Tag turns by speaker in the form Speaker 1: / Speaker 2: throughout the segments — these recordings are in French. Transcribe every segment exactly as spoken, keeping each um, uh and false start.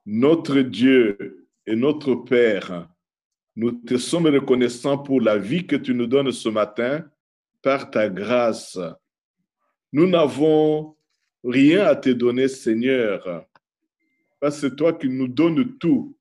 Speaker 1: Notre Dieu et notre Père, nous te sommes reconnaissants pour la vie que tu nous donnes ce matin par ta grâce. Nous n'avons rien à te donner, Seigneur, parce que c'est toi qui nous donnes tout.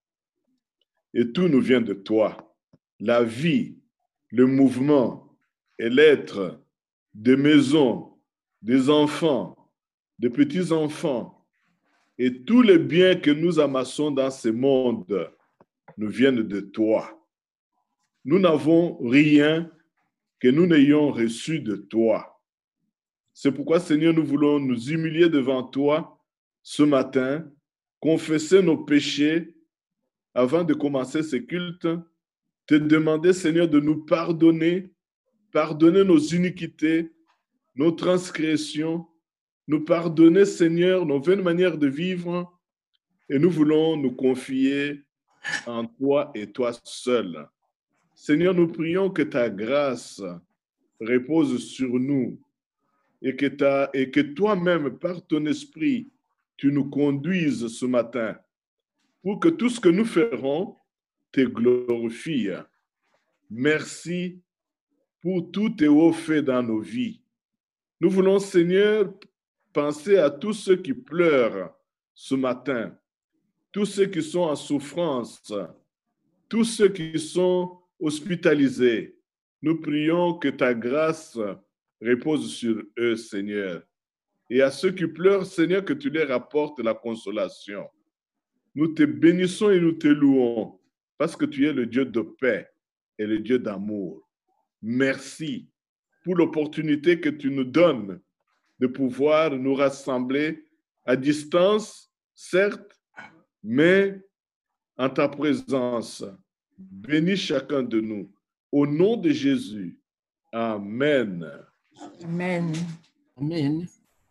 Speaker 1: Et tout nous vient de toi. La vie, le mouvement et l'être des maisons, des enfants, des petits-enfants, et tous les biens que nous amassons dans ce monde nous viennent de toi. Nous n'avons rien que nous n'ayons reçu de toi. C'est pourquoi, Seigneur, nous voulons nous humilier devant toi ce matin, confesser nos péchés avant de commencer ce culte, te demander, Seigneur, de nous pardonner, pardonner nos iniquités, nos transgressions, nous pardonner, Seigneur, nos vaines manières de vivre, et nous voulons nous confier en toi et toi seul. Seigneur, nous prions que ta grâce repose sur nous et que, ta, et que toi-même, par ton esprit, tu nous conduises ce matin pour que tout ce que nous ferons te glorifie. Merci pour tout tes hauts faits dans nos vies. Nous voulons, Seigneur, penser à tous ceux qui pleurent ce matin, tous ceux qui sont en souffrance, tous ceux qui sont hospitalisés. Nous prions que ta grâce repose sur eux, Seigneur. Et à ceux qui pleurent, Seigneur, que tu leur apportes la consolation. Nous te bénissons et nous te louons parce que tu es le Dieu de paix et le Dieu d'amour. Merci pour l'opportunité que tu nous donnes de pouvoir nous rassembler à distance, certes, mais en ta présence. Bénis chacun de nous. Au nom de Jésus. Amen.
Speaker 2: Amen.
Speaker 3: Amen.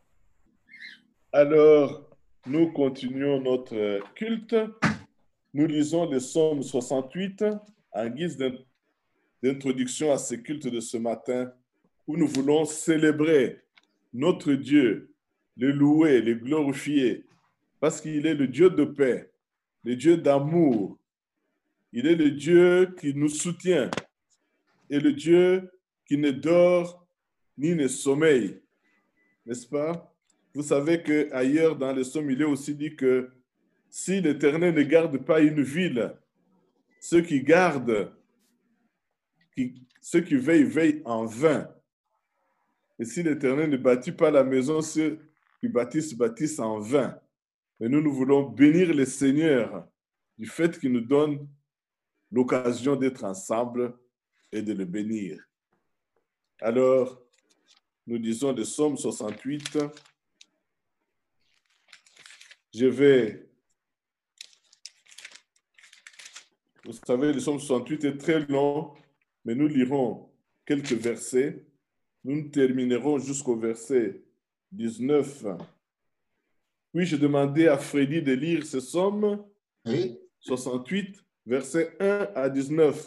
Speaker 1: Alors, nous continuons notre culte. Nous lisons le psaume soixante-huit en guise d'introduction à ce culte de ce matin où nous voulons célébrer notre Dieu, le louer, le glorifier, parce qu'il est le Dieu de paix, le Dieu d'amour. Il est le Dieu qui nous soutient et le Dieu qui ne dort ni ne sommeille. N'est-ce pas? Vous savez qu'ailleurs dans le psaume, il est aussi dit que si l'Éternel ne garde pas une ville, ceux qui gardent, qui, ceux qui veillent, veillent en vain. Et si l'Éternel ne bâtit pas la maison, ceux qui bâtissent, bâtissent en vain. Mais nous, nous voulons bénir le Seigneur du fait qu'il nous donne l'occasion d'être ensemble et de le bénir. Alors, nous disons le psaume soixante-huit. Je vais... Vous savez, le psaume soixante-huit est très long, mais nous lirons quelques versets. Nous terminerons jusqu'au verset dix-neuf. Puis je demandais à Freddy de lire ce psaume
Speaker 4: Oui.
Speaker 1: soixante-huit, versets un à dix-neuf.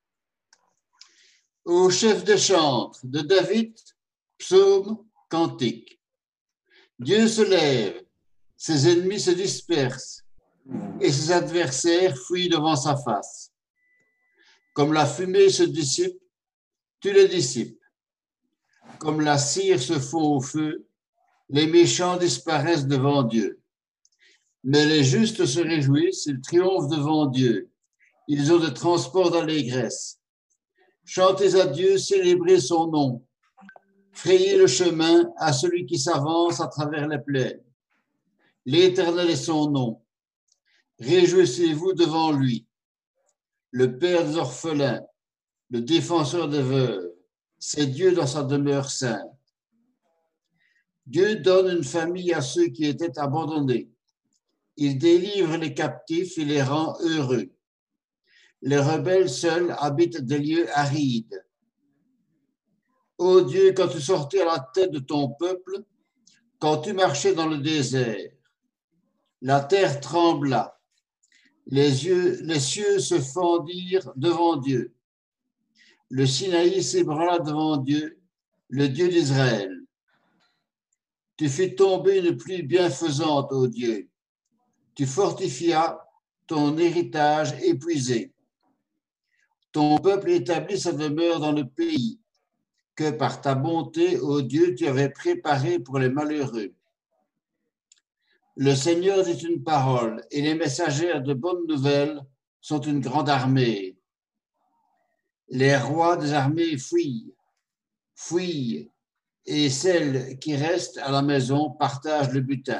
Speaker 4: Au chef des chantres de David, psaume, cantique. Dieu se lève, ses ennemis se dispersent et ses adversaires fuient devant sa face. Comme la fumée se dissipe, tu les dissipes. Comme la cire se fond au feu, les méchants disparaissent devant Dieu. Mais les justes se réjouissent, ils triomphent devant Dieu. Ils ont de transports d'allégresse. Chantez à Dieu, célébrez son nom. Frayez le chemin à celui qui s'avance à travers les plaines. L'Éternel est son nom. Réjouissez-vous devant lui. Le Père des orphelins, le défenseur des veuves, c'est Dieu dans sa demeure sainte. Dieu donne une famille à ceux qui étaient abandonnés. Il délivre les captifs et les rend heureux. Les rebelles seuls habitent des lieux arides. Ô Dieu, quand tu sortais à la tête de ton peuple, quand tu marchais dans le désert, la terre trembla, les, yeux, les cieux se fendirent devant Dieu. Le Sinaï s'ébranla devant Dieu, le Dieu d'Israël. Tu fis tomber une pluie bienfaisante, ô Dieu. tu fortifias ton héritage épuisé. Ton peuple établit sa demeure dans le pays que par ta bonté, ô Dieu, tu avais préparé pour les malheureux. Le Seigneur dit une parole et les messagères de bonnes nouvelles sont une grande armée. Les rois des armées fuient, fuient, et celles qui restent à la maison partagent le butin.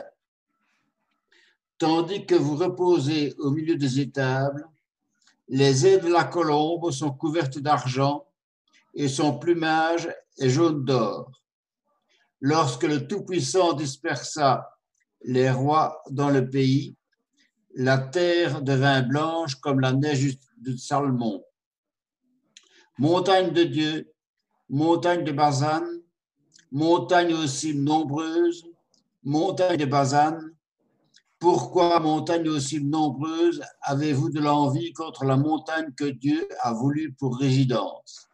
Speaker 4: Tandis que vous reposez au milieu des étables, les ailes de la colombe sont couvertes d'argent et son plumage est jaune d'or. Lorsque le Tout-Puissant dispersa les rois dans le pays, la terre devint blanche comme la neige de Salmon. Montagne de Dieu, montagne de Bazan, montagne aux cimes nombreuses, montagne de Bazan, pourquoi, montagne aux cimes nombreuses, avez-vous de l'envie contre la montagne que Dieu a voulu pour résidence?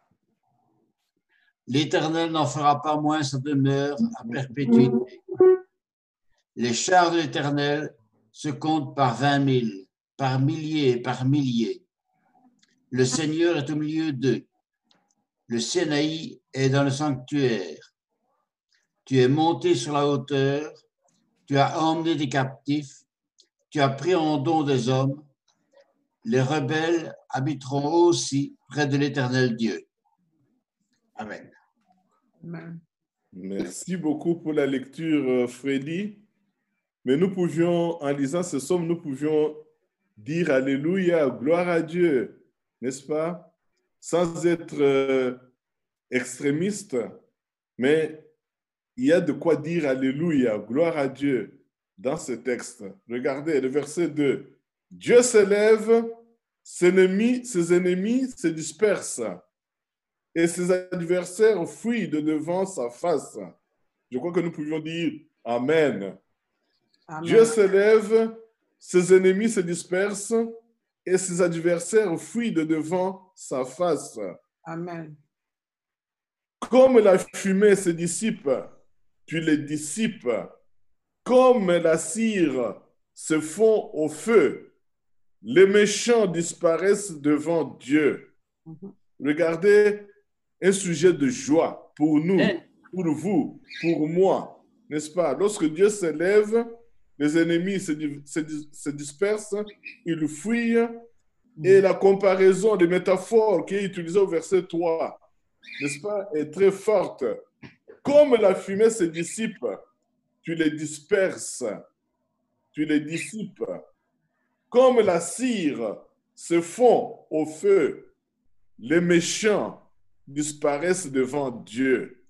Speaker 4: L'Éternel n'en fera pas moins sa demeure à perpétuité. Les chars de l'Éternel se comptent par vingt mille, par milliers et par milliers. Le Seigneur est au milieu d'eux. Le Sinaï est dans le sanctuaire. Tu es monté sur la hauteur, tu as emmené des captifs, tu as pris en don des hommes. Les rebelles habiteront aussi près de l'Éternel Dieu. Amen.
Speaker 2: Amen.
Speaker 1: Merci beaucoup pour la lecture, Freddy. Mais nous pouvions, en lisant ce psaume, nous pouvions dire Alléluia, gloire à Dieu, n'est-ce pas? Sans être euh, extrémiste, mais il y a de quoi dire Alléluia, gloire à Dieu dans ce texte. Regardez le verset deux. Dieu s'élève, ses ennemis, ses ennemis se dispersent et ses adversaires fuient de devant sa face. Je crois que nous pouvions dire Amen.
Speaker 2: Amen.
Speaker 1: Dieu s'élève, ses ennemis se dispersent et ses adversaires fuient de devant sa face.
Speaker 2: Amen.
Speaker 1: Comme la fumée se dissipe, tu les dissipes. Comme la cire se fond au feu, les méchants disparaissent devant Dieu.
Speaker 2: Mhm.
Speaker 1: Regardez, un sujet de joie pour nous, pour vous, pour moi, n'est-ce pas? Lorsque Dieu s'élève, les ennemis se, se, se dispersent, ils fuient, et la comparaison des métaphores qui est utilisée au verset trois, n'est-ce pas, est très forte. Comme la fumée se dissipe, tu les disperses, tu les dissipes. Comme la cire se fond au feu, les méchants disparaissent devant Dieu.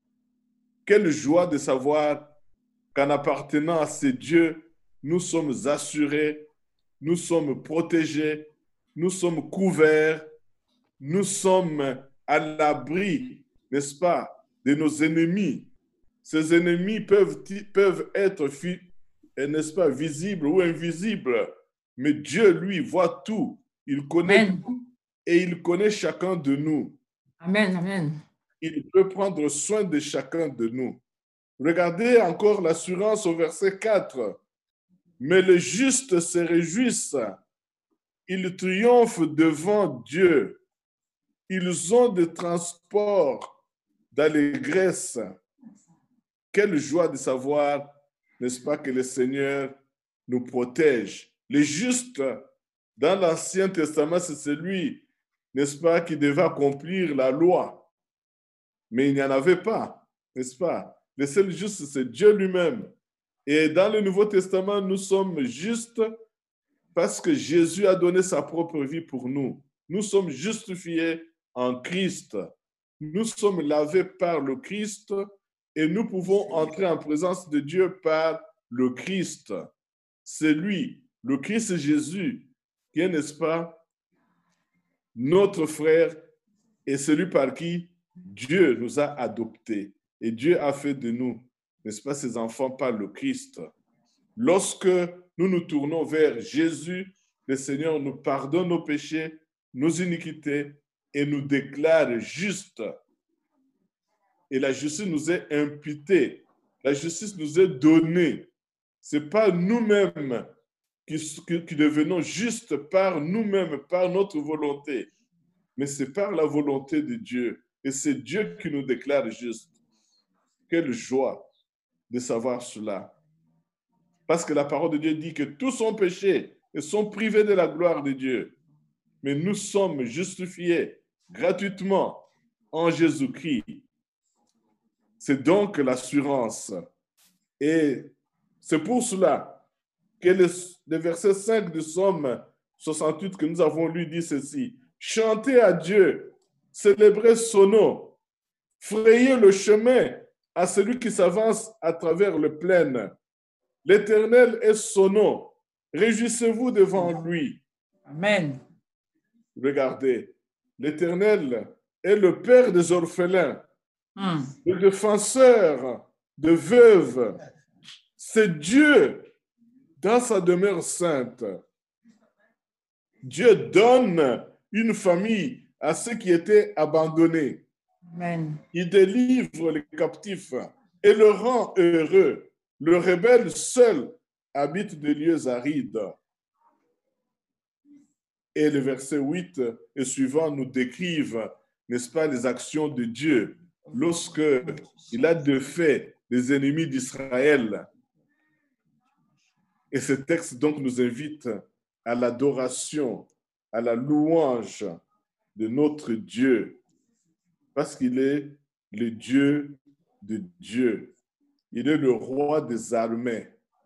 Speaker 1: Quelle joie de savoir qu'en appartenant à ces dieux, nous sommes assurés, nous sommes protégés, nous sommes couverts, nous sommes à l'abri, n'est-ce pas, de nos ennemis. Ces ennemis peuvent, peuvent être, n'est-ce pas, visibles ou invisibles, mais Dieu, lui, voit tout. Il connaît
Speaker 2: Amen.
Speaker 1: tout et il connaît chacun de nous.
Speaker 2: Amen, amen.
Speaker 1: Il peut prendre soin de chacun de nous. Regardez encore l'assurance au verset quatre. Mais les justes se réjouissent. Ils triomphent devant Dieu. Ils ont des transports d'allégresse. Quelle joie de savoir, n'est-ce pas, que le Seigneur nous protège. Les justes, dans l'Ancien Testament, c'est celui, n'est-ce pas, qui devait accomplir la loi. Mais il n'y en avait pas, n'est-ce pas? Le seul juste, c'est Dieu lui-même. Et dans le Nouveau Testament, nous sommes justes parce que Jésus a donné sa propre vie pour nous. Nous sommes justifiés en Christ. Nous sommes lavés par le Christ et nous pouvons entrer en présence de Dieu par le Christ. C'est lui, le Christ Jésus, qui est, n'est-ce pas, notre frère et celui par qui Dieu nous a adoptés. Et Dieu a fait de nous, n'est-ce pas, ses enfants par le Christ. Lorsque nous nous tournons vers Jésus, le Seigneur nous pardonne nos péchés, nos iniquités et nous déclare justes. Et la justice nous est imputée. La justice nous est donnée. Ce n'est pas nous-mêmes qui, qui, qui devenons justes par nous-mêmes, par notre volonté, mais c'est par la volonté de Dieu. Et c'est Dieu qui nous déclare justes. Quelle joie de savoir cela. Parce que la parole de Dieu dit que tous sont péchés et sont privés de la gloire de Dieu. Mais nous sommes justifiés gratuitement en Jésus-Christ. C'est donc l'assurance. Et c'est pour cela que le, le verset cinq du psaume soixante-huit que nous avons lu dit ceci. Chantez à Dieu, célébrez son nom, frayez le chemin à celui qui s'avance à travers le plaine. L'Éternel est son nom. Réjouissez-vous devant lui.
Speaker 2: Amen.
Speaker 1: Regardez, l'Éternel est le Père des orphelins,
Speaker 2: Mm.
Speaker 1: le défenseur de veuves. C'est Dieu dans sa demeure sainte. Dieu donne une famille à ceux qui étaient abandonnés.
Speaker 2: Amen.
Speaker 1: Il délivre les captifs et le rend heureux. Le rebelle seul habite des lieux arides. Et le verset huit et suivant nous décrivent, n'est-ce pas, les actions de Dieu lorsque il a défait les ennemis d'Israël. Et ce texte donc nous invite à l'adoration, à la louange de notre Dieu, parce qu'il est le Dieu de Dieu. Il est le roi des armées.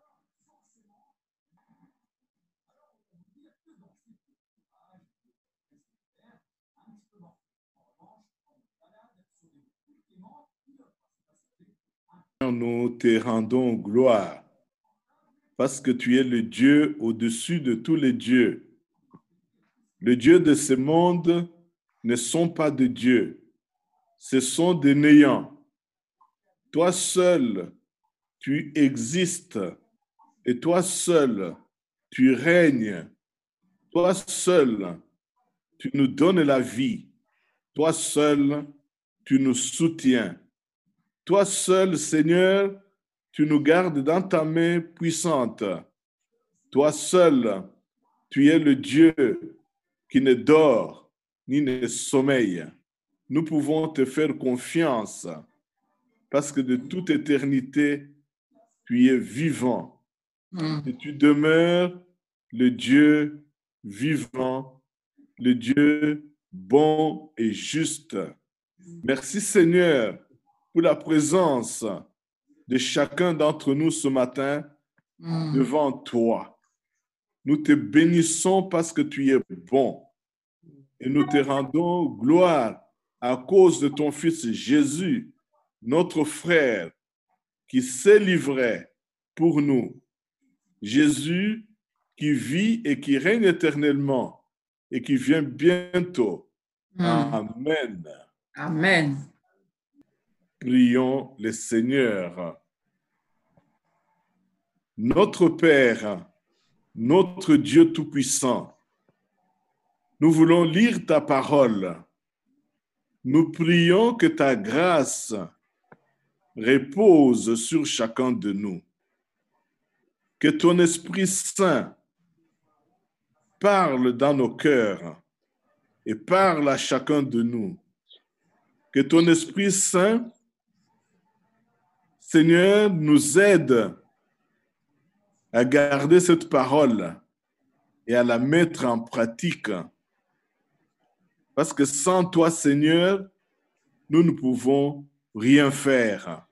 Speaker 1: Nous te rendons gloire parce que tu es le Dieu au-dessus de tous les dieux. Les dieux de ce monde ne sont pas de Dieu, ce sont des néants. Toi seul, tu existes et toi seul, tu règnes. Toi seul, tu nous donnes la vie. Toi seul, tu nous soutiens. Toi seul, Seigneur, tu nous gardes dans ta main puissante. Toi seul, tu es le Dieu qui ne dort ni ne sommeille. Nous pouvons te faire confiance parce que de toute éternité, tu es vivant.
Speaker 2: Mm.
Speaker 1: Et tu demeures le Dieu vivant, le Dieu bon et juste. Merci Seigneur pour la présence de chacun d'entre nous ce matin
Speaker 2: Mm.
Speaker 1: devant toi. Nous te bénissons parce que tu es bon et nous te rendons gloire à cause de ton Fils Jésus, notre frère, qui s'est livré pour nous. Jésus qui vit et qui règne éternellement et qui vient bientôt.
Speaker 2: Mm.
Speaker 1: Amen.
Speaker 2: Amen.
Speaker 1: Prions le Seigneur. Notre Père, notre Dieu Tout-Puissant, nous voulons lire ta parole. Nous prions que ta grâce repose sur chacun de nous. Que ton Esprit Saint parle dans nos cœurs et parle à chacun de nous. Que ton Esprit Saint, Seigneur, nous aide à garder cette parole et à la mettre en pratique. Parce que sans toi, Seigneur, nous ne pouvons rien faire.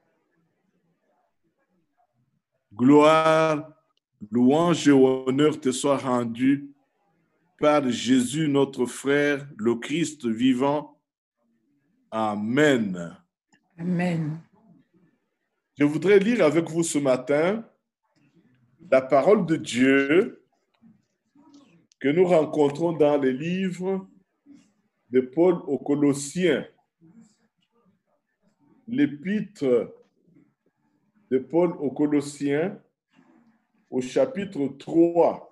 Speaker 1: Gloire, louange et honneur te soient rendus par Jésus, notre frère, le Christ vivant. Amen.
Speaker 2: Amen.
Speaker 1: Je voudrais lire avec vous ce matin la parole de Dieu que nous rencontrons dans les livres de Paul aux Colossiens. L'épître de Paul aux Colossiens au chapitre trois.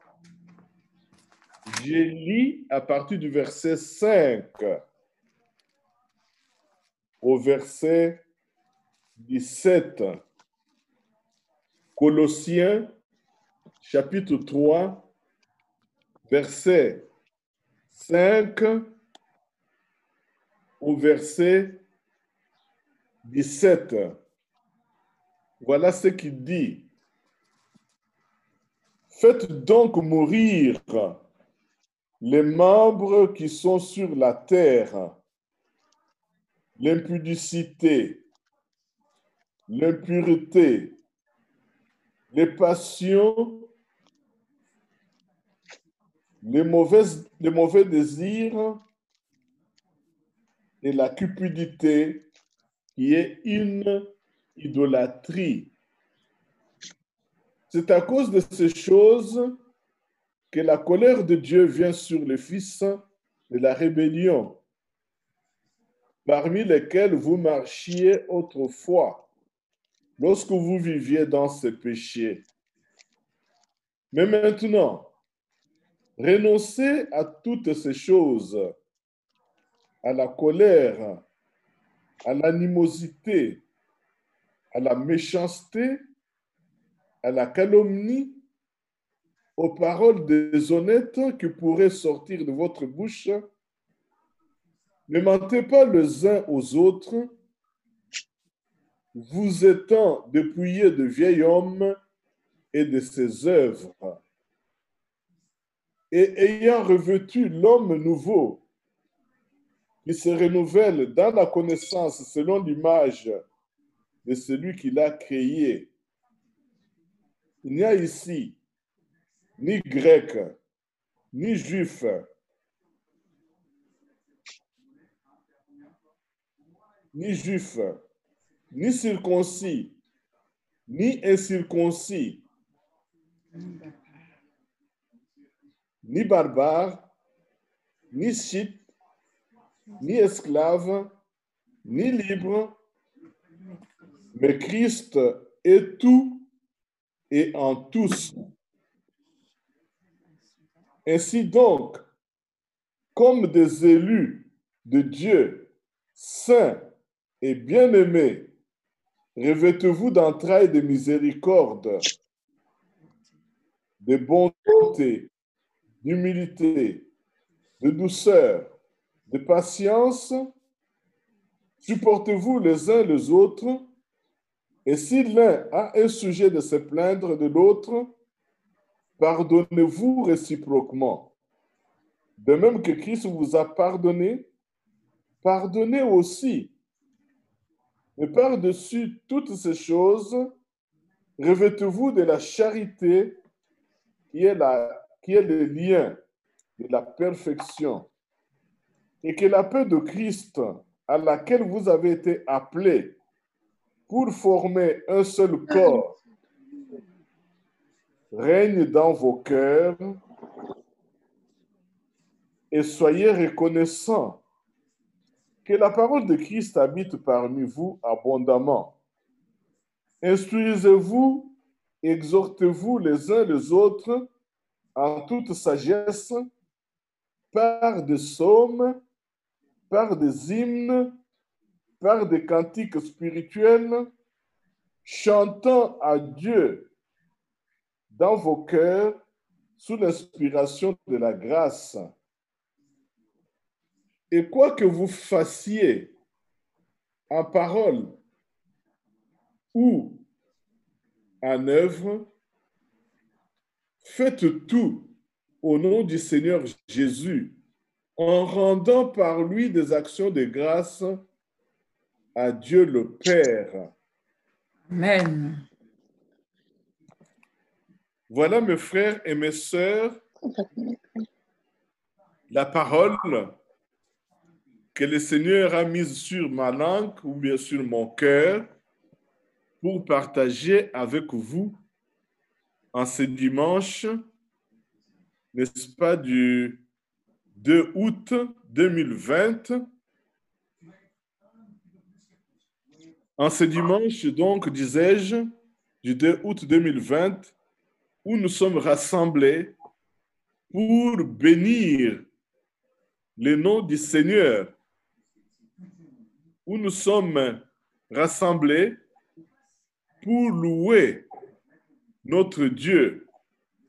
Speaker 1: J'ai lu à partir du verset cinq au verset dix-sept. Colossiens chapitre trois, verset cinq au verset dix-sept. Voilà ce qu'il dit. Faites donc mourir les membres qui sont sur la terre, l'impudicité, l'impureté, les passions, les, mauvaises, les mauvais désirs et la cupidité qui est une idolâtrie. C'est à cause de ces choses que la colère de Dieu vient sur les fils de la rébellion, parmi lesquels vous marchiez autrefois, lorsque vous viviez dans ces péchés. Mais maintenant, renoncez à toutes ces choses, à la colère, à l'animosité, à la méchanceté, à la calomnie, aux paroles déshonnêtes qui pourraient sortir de votre bouche. Ne mentez pas les uns aux autres, vous étant dépouillés de vieil homme et de ses œuvres, et ayant revêtu l'homme nouveau, qui se renouvelle dans la connaissance selon l'image de celui qui l'a créé. Il n'y a ici ni grec, ni juif, ni juif, ni circoncis, ni incirconcis, ni barbare, ni scythe, ni esclave, ni libre, mais Christ est tout et en tous. Ainsi donc, comme des élus de Dieu, saints et bien-aimés, revêtez-vous d'entrailles de miséricorde, de bonté, d'humilité, de douceur, de patience. Supportez-vous les uns les autres, et si l'un a un sujet de se plaindre de l'autre, pardonnez-vous réciproquement. De même que Christ vous a pardonné, pardonnez aussi. Mais par-dessus toutes ces choses, revêtez-vous de la charité qui est, la, qui est le lien de la perfection. Et que la paix de Christ, à laquelle vous avez été appelés pour former un seul corps, règne dans vos cœurs et soyez reconnaissants. Que la parole de Christ habite parmi vous abondamment. Instruisez-vous, exhortez-vous les uns les autres en toute sagesse, par des psaumes, par des hymnes, par des cantiques spirituels, chantant à Dieu dans vos cœurs sous l'inspiration de la grâce. Et quoi que vous fassiez en parole ou en œuvre, faites tout au nom du Seigneur Jésus, en rendant par lui des actions de grâce à Dieu le Père.
Speaker 2: Amen.
Speaker 1: Voilà, mes frères et mes sœurs, la parole que le Seigneur a mise sur ma langue ou bien sur mon cœur pour partager avec vous en ce dimanche, n'est-ce pas, du deux août deux mille vingt. En ce dimanche, donc, disais-je, du deux août deux mille vingt, où nous sommes rassemblés pour bénir le nom du Seigneur, où nous sommes rassemblés pour louer notre Dieu,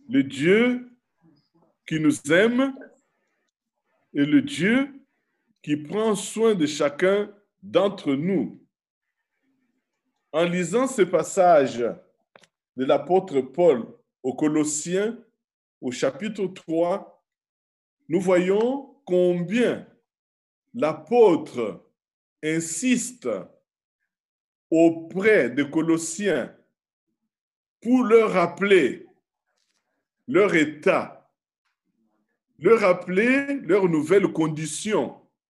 Speaker 1: le Dieu qui nous aime et le Dieu qui prend soin de chacun d'entre nous. En lisant ce passage de l'apôtre Paul aux Colossiens, au chapitre trois, nous voyons combien l'apôtre insiste auprès des Colossiens pour leur rappeler leur état, leur rappeler leurs nouvelles conditions.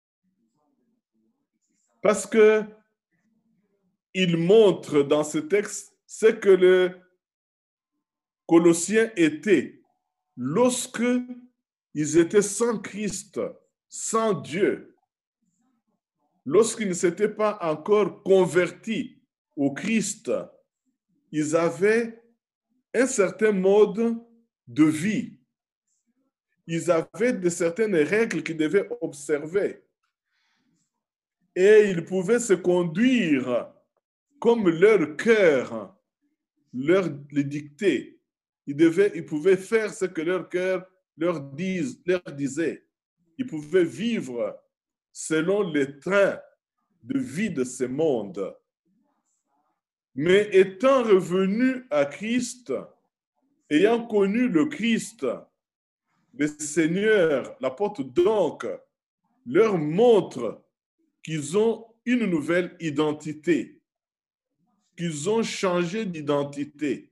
Speaker 1: Parce que il montre dans ce texte ce que les Colossiens étaient lorsque ils étaient sans Christ, sans Dieu, lorsqu'ils ne s'étaient pas encore convertis au Christ. Ils avaient un certain mode de vie. Ils avaient de certaines règles qu'ils devaient observer. Et ils pouvaient se conduire comme leur cœur leur les dictait. Ils, devaient, ils pouvaient faire ce que leur cœur leur, dise, leur disait. Ils pouvaient vivre selon les trains de vie de ce monde. Mais étant revenus à Christ, ayant connu le Christ, le Seigneur, l'apôtre donc, leur montre qu'ils ont une nouvelle identité, qu'ils ont changé d'identité.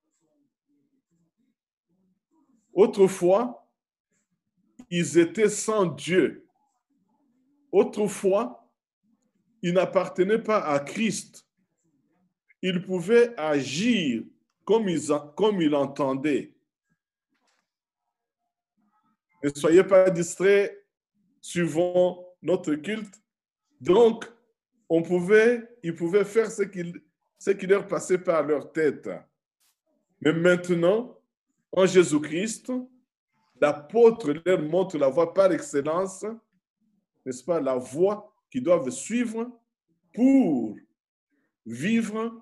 Speaker 1: Autrefois, ils étaient sans Dieu. Autrefois, ils n'appartenaient pas à Christ. Ils pouvaient agir comme ils, comme ils entendaient. Ne soyez pas distraits, suivant notre culte. Donc, on pouvait, ils pouvaient faire ce qui, ce qui leur passait par leur tête. Mais maintenant, en Jésus-Christ, l'apôtre leur montre la voie par excellence, n'est-ce pas, la voie qu'ils doivent suivre pour vivre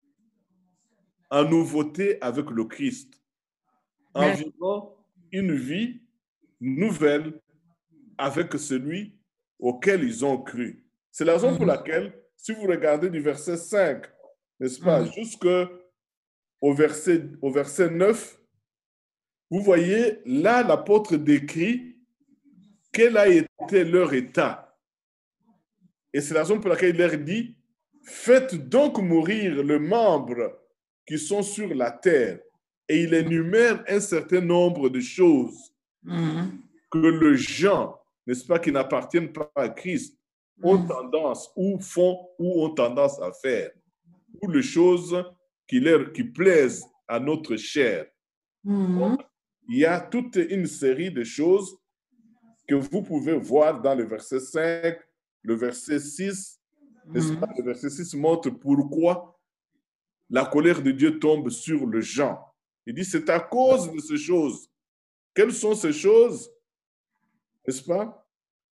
Speaker 1: en nouveauté avec le Christ, en
Speaker 2: Amen.
Speaker 1: vivant une vie nouvelle avec celui auquel ils ont cru. C'est la raison pour laquelle, si vous regardez du verset cinq, n'est-ce pas,
Speaker 2: Mhm.
Speaker 1: jusqu'au verset, au verset neuf, vous voyez, là, l'apôtre décrit quel a été leur état. Et c'est la raison pour laquelle il leur dit, faites donc mourir les membres qui sont sur la terre. Et il énumère un certain nombre de choses
Speaker 2: Mhm.
Speaker 1: que les gens, n'est-ce pas, qui n'appartiennent pas à Christ, ont
Speaker 2: Mhm.
Speaker 1: tendance ou font ou ont tendance à faire, ou les choses qui, leur, qui plaisent à notre chair.
Speaker 2: Mhm.
Speaker 1: Il y a toute une série de choses que vous pouvez voir dans le verset cinq, le verset six, n'est-ce pas? Le verset six montre pourquoi la colère de Dieu tombe sur les gens. Il dit, c'est à cause de ces choses. Quelles sont ces choses? N'est-ce pas?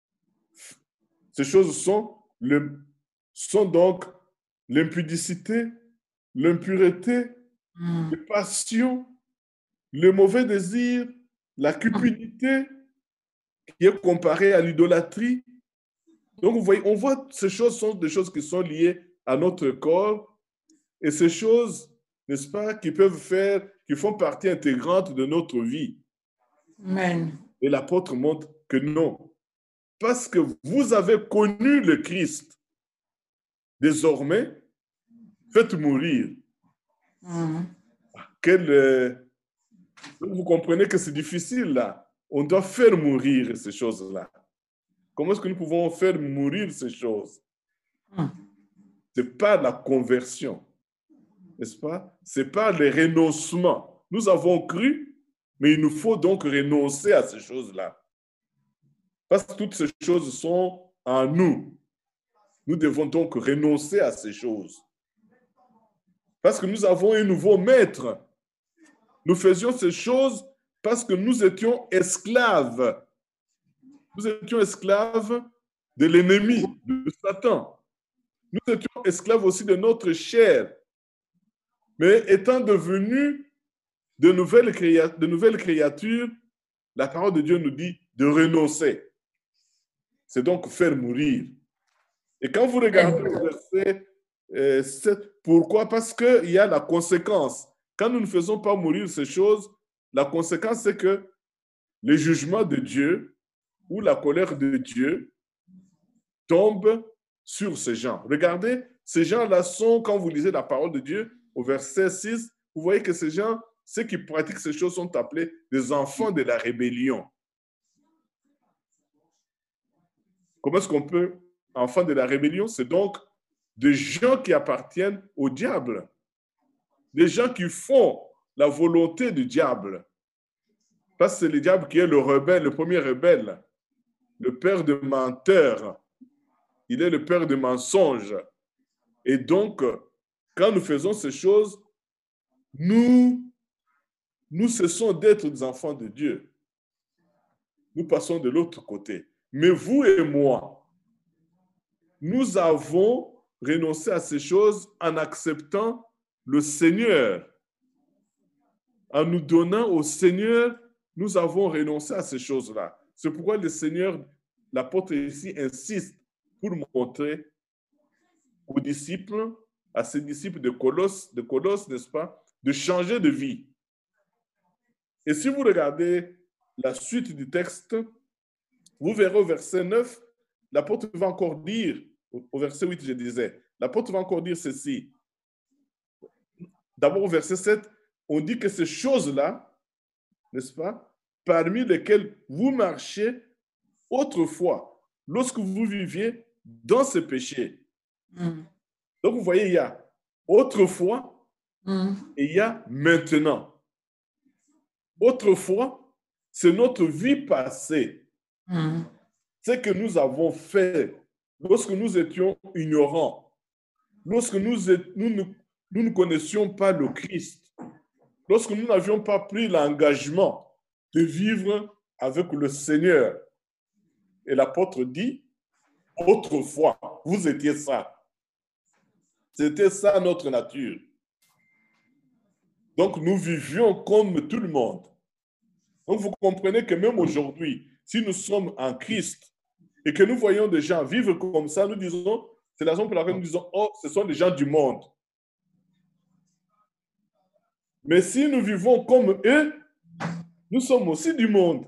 Speaker 1: Ces choses sont, le, sont donc l'impudicité, l'impureté,
Speaker 2: Mhm.
Speaker 1: les passions, le mauvais désir, la cupidité, qui est comparée à l'idolâtrie. Donc, vous voyez, on voit ces choses sont des choses qui sont liées à notre corps et ces choses, n'est-ce pas, qui peuvent faire, qui font partie intégrante de notre vie.
Speaker 2: Amen.
Speaker 1: Et l'apôtre montre que non. Parce que vous avez connu le Christ. Désormais, faites mourir.
Speaker 2: Mhm.
Speaker 1: Quel, euh, vous comprenez que c'est difficile là. On doit faire mourir ces choses-là. Comment est-ce que nous pouvons faire mourir ces choses?
Speaker 2: Mhm.
Speaker 1: Ce n'est pas la conversion, n'est-ce pas? Ce n'est pas le renoncement. Nous avons cru, mais il nous faut donc renoncer à ces choses-là. Parce que toutes ces choses sont en nous. Nous devons donc renoncer à ces choses. Parce que nous avons un nouveau maître. Nous faisions ces choses parce que nous étions esclaves. Nous étions esclaves de l'ennemi, de Satan. Nous étions esclaves aussi de notre chair. Mais étant devenus de nouvelles, créa de nouvelles créatures, la parole de Dieu nous dit de renoncer. C'est donc faire mourir. Et quand vous regardez le verset euh, sept, pourquoi? Parce qu'il y a la conséquence. Quand nous ne faisons pas mourir ces choses, la conséquence, c'est que le jugement de Dieu ou la colère de Dieu tombe sur ces gens. Regardez, ces gens-là sont, quand vous lisez la parole de Dieu, au verset six, vous voyez que ces gens, ceux qui pratiquent ces choses sont appelés des enfants de la rébellion. Comment est-ce qu'on peut, enfants de la rébellion? C'est donc des gens qui appartiennent au diable, des gens qui font la volonté du diable. Parce que c'est le diable qui est le rebelle, le premier rebelle, le père de menteurs. Il est le père de mensonges. Et donc, quand nous faisons ces choses, nous, nous cessons d'être des enfants de Dieu. Nous passons de l'autre côté. Mais vous et moi, nous avons renoncé à ces choses en acceptant le Seigneur. En nous donnant au Seigneur, nous avons renoncé à ces choses-là. C'est pourquoi le Seigneur, l'apôtre ici, insiste pour montrer aux disciples, à ses disciples de Colosse, de Colosse, n'est-ce pas, de changer de vie. Et si vous regardez la suite du texte, vous verrez au verset neuf, l'apôtre va encore dire, au verset huit, je disais, l'apôtre va encore dire ceci. D'abord au verset sept, on dit que ces choses-là, n'est-ce pas, parmi lesquelles vous marchez autrefois, lorsque vous viviez dans ce péché.
Speaker 2: Mm.
Speaker 1: Donc, vous voyez, il y a autrefois
Speaker 2: Mm.
Speaker 1: et il y a maintenant. Autrefois, c'est notre vie passée.
Speaker 2: Mm.
Speaker 1: Ce que nous avons fait lorsque nous étions ignorants, lorsque nous, nous, nous, nous ne connaissions pas le Christ, lorsque nous n'avions pas pris l'engagement de vivre avec le Seigneur. Et l'apôtre dit, autrefois, vous étiez ça. C'était ça notre nature. Donc, nous vivions comme tout le monde. Donc, vous comprenez que même aujourd'hui, si nous sommes en Christ et que nous voyons des gens vivre comme ça, nous disons, c'est la raison pour laquelle nous disons, oh, ce sont les gens du monde. Mais si nous vivons comme eux, nous sommes aussi du monde.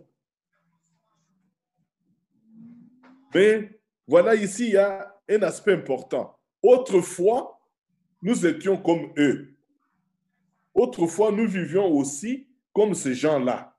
Speaker 1: Mais voilà, ici, il y a un aspect important. Autrefois, nous étions comme eux. Autrefois, nous vivions aussi comme ces gens-là.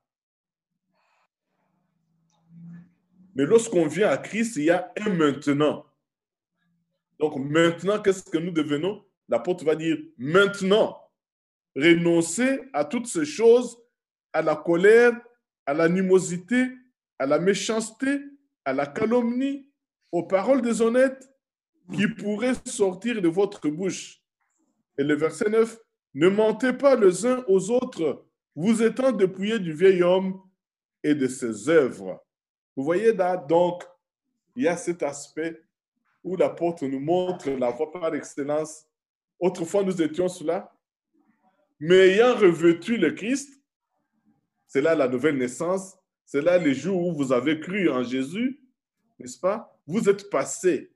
Speaker 1: Mais lorsqu'on vient à Christ, il y a un maintenant. Donc maintenant, qu'est-ce que nous devenons? L'apôtre va dire, maintenant, renoncez à toutes ces choses, à la colère, à l'animosité, à la méchanceté, à la calomnie, aux paroles déshonnêtes qui pourraient sortir de votre bouche. Et le verset neuf, ne mentez pas les uns aux autres, vous étant dépouillés du vieil homme et de ses œuvres. Vous voyez là, donc, il y a cet aspect où l'apôtre nous montre la voie par excellence. Autrefois, nous étions cela, mais ayant revêtu le Christ, c'est là la nouvelle naissance, c'est là les jours où vous avez cru en Jésus, n'est-ce pas? Vous êtes passé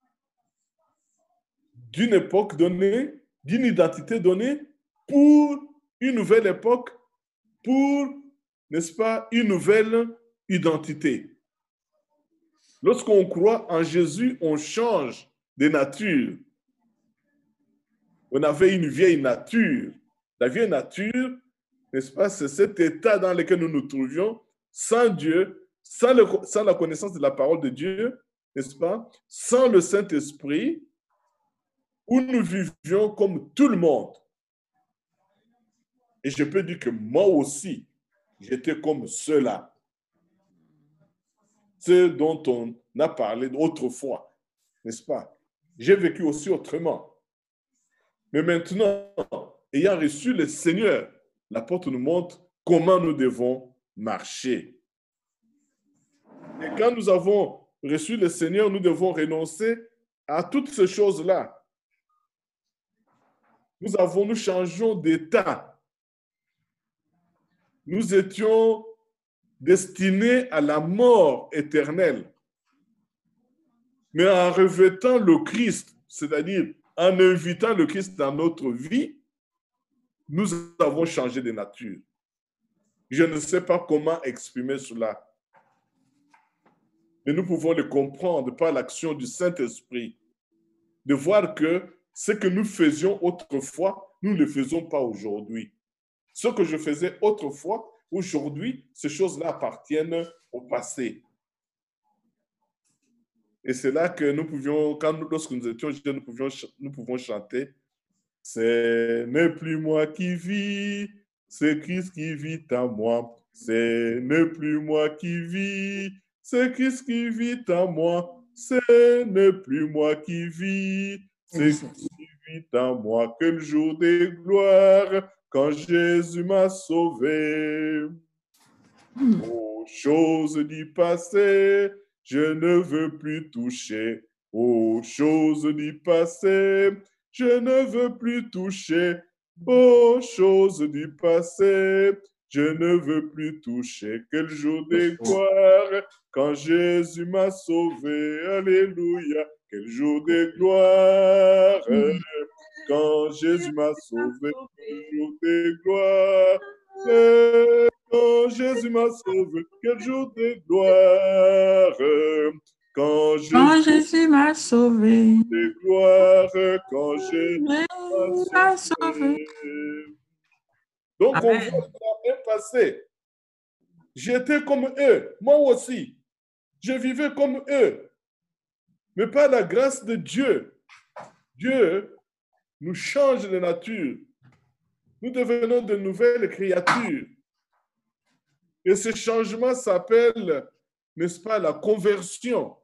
Speaker 1: d'une époque donnée, d'une identité donnée, pour une nouvelle époque, pour, n'est-ce pas, une nouvelle identité. Lorsqu'on croit en Jésus, on change de nature. On avait une vieille nature. La vieille nature, n'est-ce pas, c'est cet état dans lequel nous nous trouvions, sans Dieu, sans, le, sans la connaissance de la parole de Dieu, n'est-ce pas, sans le Saint-Esprit, où nous vivions comme tout le monde. Et je peux dire que moi aussi, j'étais comme ceux-là. Ceux dont on a parlé autrefois, n'est-ce pas? J'ai vécu aussi autrement. Mais maintenant, ayant reçu le Seigneur, l'apôtre nous montre comment nous devons marcher. Et quand nous avons reçu le Seigneur, nous devons renoncer à toutes ces choses-là. Nous avons, nous changeons d'état. nous étions destinés à la mort éternelle. Mais en revêtant le Christ, c'est-à-dire en invitant le Christ dans notre vie, nous avons changé de nature. Je ne sais pas comment exprimer cela. Mais nous pouvons le comprendre par l'action du Saint-Esprit. De voir que ce que nous faisions autrefois, nous ne le faisons pas aujourd'hui. Ce que je faisais autrefois, aujourd'hui, ces choses-là appartiennent au passé. Et c'est là que nous pouvions, quand nous, lorsque nous étions jeunes, nous, pouvions, nous pouvons chanter « Ce n'est plus moi qui vis, c'est Christ qui vit en moi. Ce n'est plus moi qui vis, c'est Christ qui vit en moi. Ce n'est plus moi qui vis, c'est Christ qui vit en moi. Quel jour de gloire quand Jésus m'a sauvé. Aux choses du passé, je ne veux plus toucher. Aux choses du passé, je ne veux plus toucher. Aux choses du passé, je ne veux plus toucher. Quel jour de gloire quand Jésus m'a sauvé. Alléluia. Quel jour de gloire quand Jésus m'a sauvé. Quel jour de gloire quand Jésus m'a sauvé. Quel jour de gloire quand Jésus,
Speaker 2: Quand Jésus m'a sauvé.
Speaker 1: de gloire quand Jésus m'a sauvé. Donc,
Speaker 2: Amen.
Speaker 1: on voit dans un passé. J'étais comme eux, moi aussi. Je vivais comme eux. Mais par la grâce de Dieu, Dieu nous change de nature. Nous devenons de nouvelles créatures. Et ce changement s'appelle, n'est-ce pas, la conversion.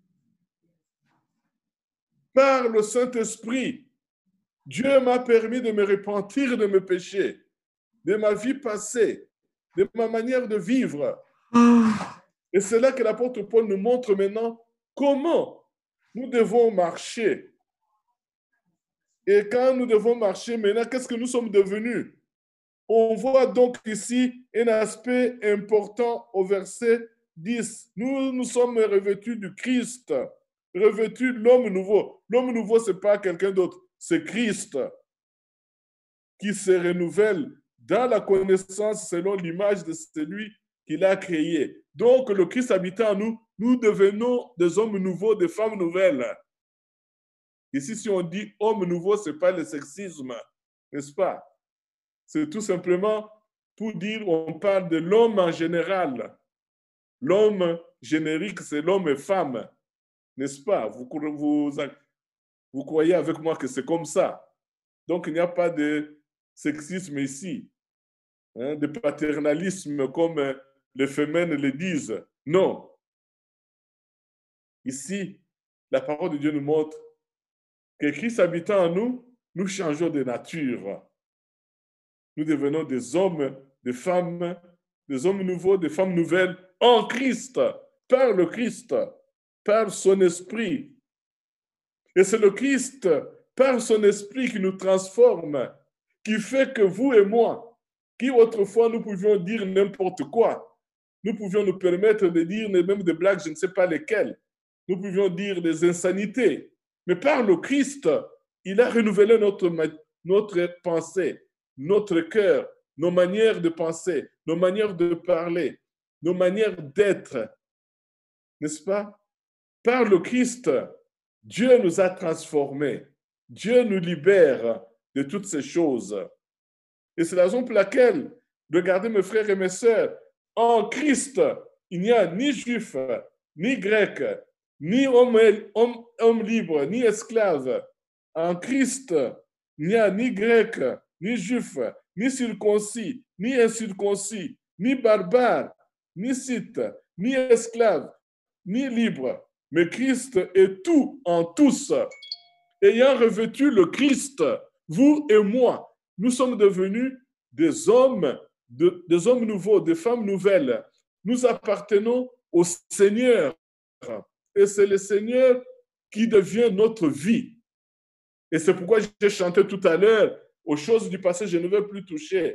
Speaker 1: Par le Saint-Esprit, Dieu m'a permis de me repentir de mes péchés, de ma vie passée, de ma manière de vivre. Et c'est là que l'apôtre Paul nous montre maintenant comment nous devons marcher. Et quand nous devons marcher maintenant, qu'est-ce que nous sommes devenus? On voit donc ici un aspect important au verset dix. Nous nous sommes revêtus du Christ, revêtus de l'homme nouveau. L'homme nouveau, ce n'est pas quelqu'un d'autre, c'est Christ qui se renouvelle dans la connaissance selon l'image de celui qu'il a créé. Donc, le Christ habitant en nous, nous devenons des hommes nouveaux, des femmes nouvelles. Ici, si on dit homme nouveau, ce n'est pas le sexisme, n'est-ce pas? C'est tout simplement pour dire, on parle de l'homme en général. L'homme générique, c'est l'homme et femme, n'est-ce pas? Vous, vous, vous croyez avec moi que c'est comme ça. Donc, il n'y a pas de sexisme ici, hein, de paternalisme comme les femmes le disent. Non. Ici, la parole de Dieu nous montre que Christ habitant en nous, nous changeons de nature. Nous devenons des hommes, des femmes, des hommes nouveaux, des femmes nouvelles en Christ, par le Christ, par son esprit. Et c'est le Christ, par son esprit, qui nous transforme, qui fait que vous et moi, qui autrefois nous pouvions dire n'importe quoi, nous pouvions nous permettre de dire même des blagues, je ne sais pas lesquelles, nous pouvions dire des insanités, mais par le Christ, il a renouvelé notre, notre pensée, notre cœur, nos manières de penser, nos manières de parler, nos manières d'être, n'est-ce pas? Par le Christ, Dieu nous a transformés. Dieu nous libère de toutes ces choses. Et c'est la raison pour laquelle, regardez mes frères et mes sœurs, en Christ, il n'y a ni juif, ni grec, ni homme, homme, homme libre, ni esclave. En Christ, il n'y a ni grec, ni juif, ni circoncis, ni incirconcis, ni barbare, ni scythe, ni esclave, ni libre. Mais Christ est tout en tous. Ayant revêtu le Christ, vous et moi, nous sommes devenus des hommes, de, des hommes nouveaux, des femmes nouvelles. Nous appartenons au Seigneur. Et c'est le Seigneur qui devient notre vie. Et c'est pourquoi j'ai chanté tout à l'heure, aux choses du passé, je ne veux plus toucher.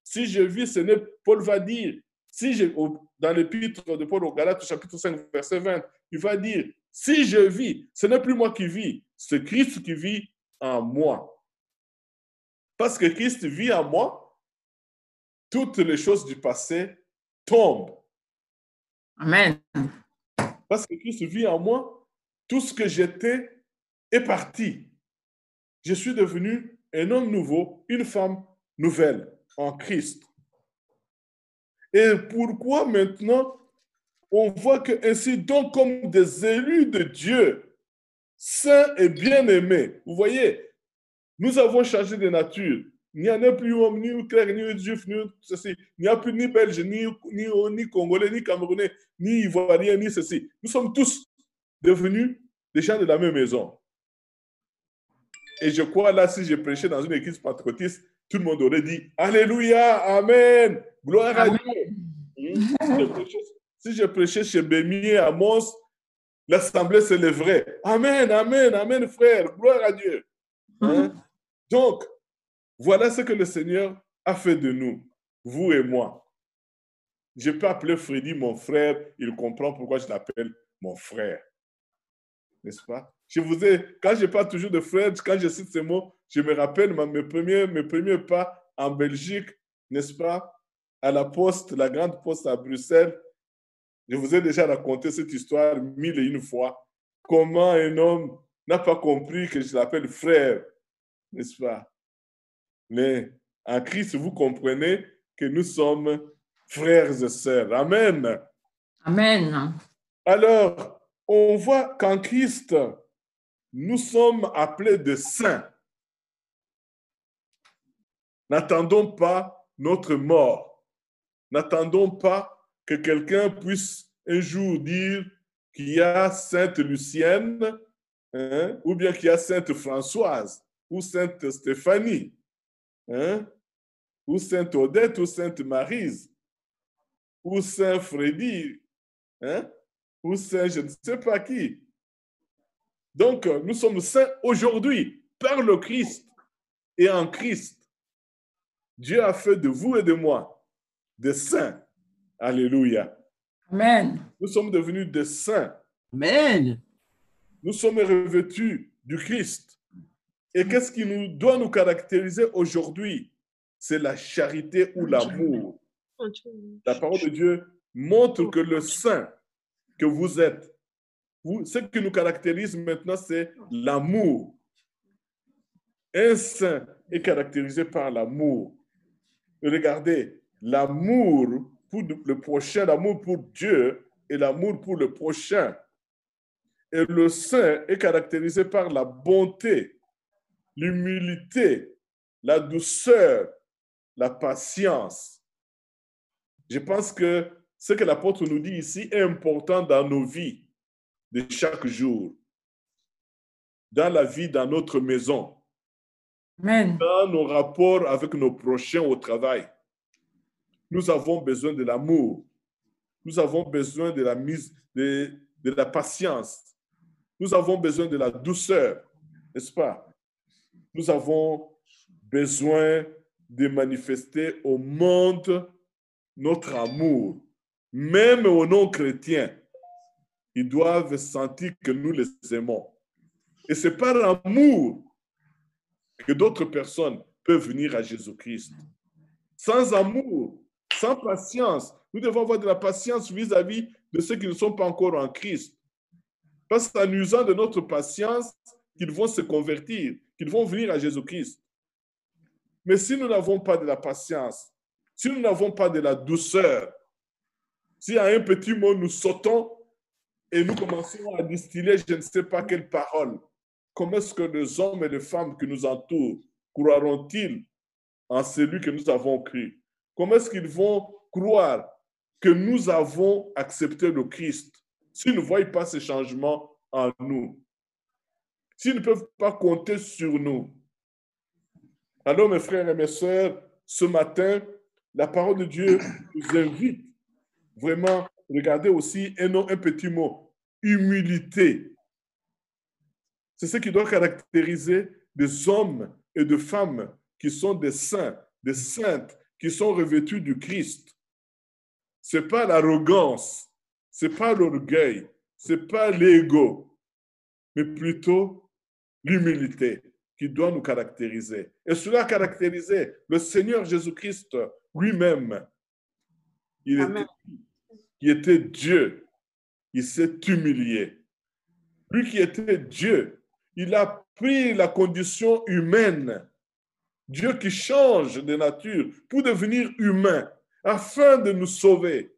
Speaker 1: Si je vis, ce n'est, Paul va dire, si je, dans l'épître de Paul aux Galates, chapitre cinq, verset vingt, il va dire, si je vis, ce n'est plus moi qui vis, c'est Christ qui vit en moi. Parce que Christ vit en moi, toutes les choses du passé tombent.
Speaker 2: Amen.
Speaker 1: Parce que Christ vit en moi, tout ce que j'étais est parti. Je suis devenu un homme nouveau, une femme nouvelle en Christ. Et pourquoi maintenant on voit que ainsi donc comme des élus de Dieu, saints et bien-aimés, vous voyez, nous avons changé de nature. Il n'y en a plus homme, ni clerc, ni juif, ni ceci. Il n'y a plus ni belge, ni, ni, ni congolais, ni camerounais, ni ivoirien, ni ceci. Nous sommes tous devenus des gens de la même maison. Et je crois là, si je prêchais dans une église pentecôtiste, tout le monde aurait dit Alléluia, Amen, gloire à Dieu. Si je prêchais, si je prêchais chez Bémier à Mons, l'assemblée se lèverait. Amen, Amen, Amen, frère, gloire à Dieu. Hein? Donc, voilà ce que le Seigneur a fait de nous, vous et moi. Je peux appeler Freddy mon frère, il comprend pourquoi je l'appelle mon frère. N'est-ce pas? Je vous ai, quand je parle toujours de frère, quand je cite ces mots, je me rappelle mes premiers, mes premiers pas en Belgique, n'est-ce pas? À la poste, la grande poste à Bruxelles. Je vous ai déjà raconté cette histoire mille et une fois. Comment un homme n'a pas compris que je l'appelle frère, n'est-ce pas? Mais en Christ, vous comprenez que nous sommes frères et sœurs. Amen.
Speaker 2: Amen.
Speaker 1: Alors, on voit qu'en Christ, nous sommes appelés de saints. N'attendons pas notre mort. N'attendons pas que quelqu'un puisse un jour dire qu'il y a Sainte Lucienne, hein, ou bien qu'il y a Sainte Françoise, ou Sainte Stéphanie, hein, ou Sainte Odette, ou Sainte Maryse, ou Saint Freddy, hein, ou Saint je ne sais pas qui. Donc, nous sommes saints aujourd'hui par le Christ et en Christ. Dieu a fait de vous et de moi des saints. Alléluia.
Speaker 2: Amen.
Speaker 1: Nous sommes devenus des saints.
Speaker 4: Amen.
Speaker 1: Nous sommes revêtus du Christ. Et qu'est-ce qui nous doit nous caractériser aujourd'hui? C'est la charité ou l'amour. La parole de Dieu montre que le saint que vous êtes, vous, ce qui nous caractérise maintenant, c'est l'amour. Un saint est caractérisé par l'amour. Regardez, l'amour pour le prochain, l'amour pour Dieu et l'amour pour le prochain. Et le saint est caractérisé par la bonté, l'humilité, la douceur, la patience. Je pense que ce que l'apôtre nous dit ici est important dans nos vies de chaque jour, dans la vie, dans notre maison,
Speaker 2: Amen.
Speaker 1: dans nos rapports avec nos prochains au travail. Nous avons besoin de l'amour. Nous avons besoin de la mise, de, de la patience. Nous avons besoin de la douceur, n'est-ce pas? Nous avons besoin de manifester au monde notre amour. Même aux non-chrétiens, ils doivent sentir que nous les aimons. Et c'est par amour que d'autres personnes peuvent venir à Jésus-Christ. Sans amour, sans patience, nous devons avoir de la patience vis-à-vis de ceux qui ne sont pas encore en Christ. Parce qu'en usant de notre patience, qu'ils vont se convertir, qu'ils vont venir à Jésus-Christ. Mais si nous n'avons pas de la patience, si nous n'avons pas de la douceur, si à un petit mot nous sautons et nous commençons à distiller je ne sais pas quelle parole, comment est-ce que les hommes et les femmes qui nous entourent croiront-ils en celui que nous avons cru? Comment est-ce qu'ils vont croire que nous avons accepté le Christ s'ils ne voient pas ce changement en nous? S'ils ne peuvent pas compter sur nous? Alors, mes frères et mes sœurs, ce matin, la parole de Dieu nous invite vraiment, regardez aussi un, un petit mot, humilité. C'est ce qui doit caractériser des hommes et des femmes qui sont des saints, des saintes, qui sont revêtus du Christ. Ce n'est pas l'arrogance, ce n'est pas l'orgueil, ce n'est pas l'ego, mais plutôt l'humilité qui doit nous caractériser. Et cela a caractérisé le Seigneur Jésus-Christ lui-même. Il était, il était Dieu. Il s'est humilié. Lui qui était Dieu, il a pris la condition humaine. Dieu qui change de nature pour devenir humain afin de nous sauver.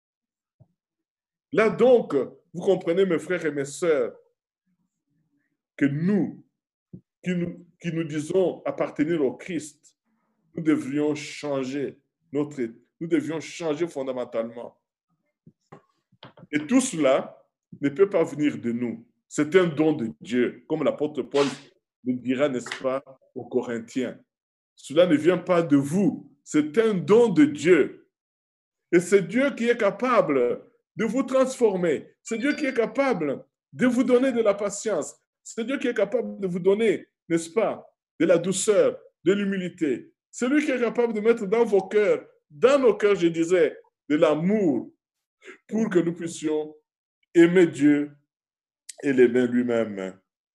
Speaker 1: Là donc, vous comprenez mes frères et mes sœurs, que nous, qui nous, qui nous disons appartenir au Christ, nous devrions changer notre, nous devions changer fondamentalement. Et tout cela ne peut pas venir de nous. C'est un don de Dieu, comme l'apôtre Paul le dira, n'est-ce pas, aux Corinthiens. Cela ne vient pas de vous, c'est un don de Dieu. Et c'est Dieu qui est capable de vous transformer. C'est Dieu qui est capable de vous donner de la patience. C'est Dieu qui est capable de vous donner, n'est-ce pas, de la douceur, de l'humilité. C'est lui qui est capable de mettre dans vos cœurs, dans nos cœurs, je disais, de l'amour pour que nous puissions aimer Dieu et l'aimer lui-même.